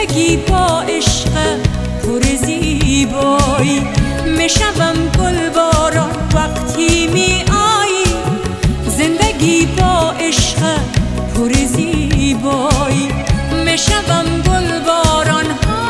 زندگی با عشق پر زیبایی، میشوم گلباران وقتی می آیی. زندگی با عشق پر زیبایی، میشوم گلباران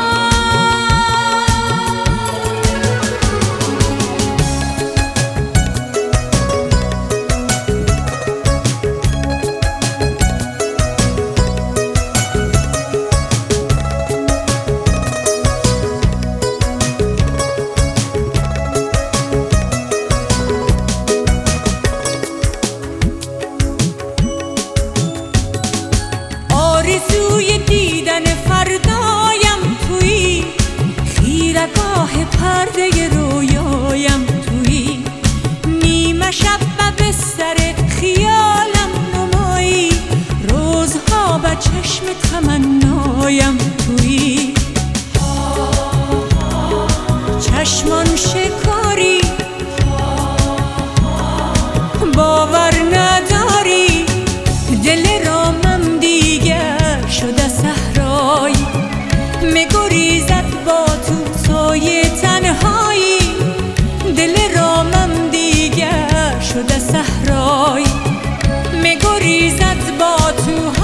آرزوی دیدن فردایم تویی، خیرگاه پرده رویایم تویی. نیمه شب و بستر خیالم نمایی، روزها به چشم تمنایم تویی. چشمان شکاری باور نداری، دل رامم دیگه شده صحرایی. میگریزد با تو سایه تنهایی، دل رامم دیگه شده صحرایی. میگریزد با تو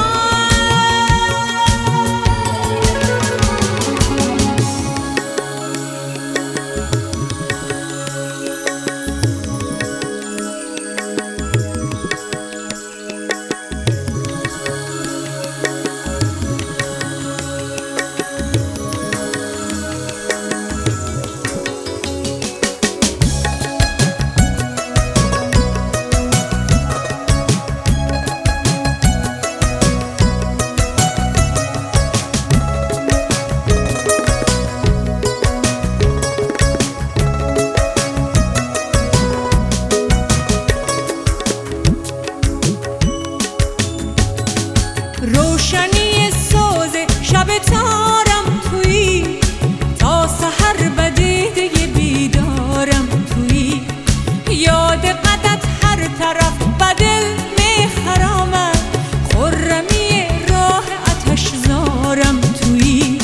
روشنی سوز شب تارم تویی، تا سحر به دیده بیدارم تویی. یاد قدت هر طرف به دل میخرامد، خرمی راه آتش زارم تویی.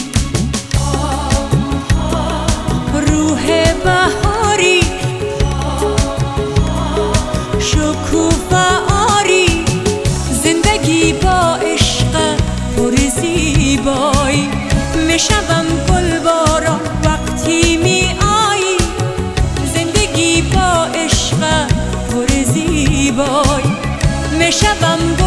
روح بهاری شکوفه آری، زندگی با پر زیبایی. میشوم گلباران وقتی می آیی، زندگی با عشق پر زیبایی. میشوم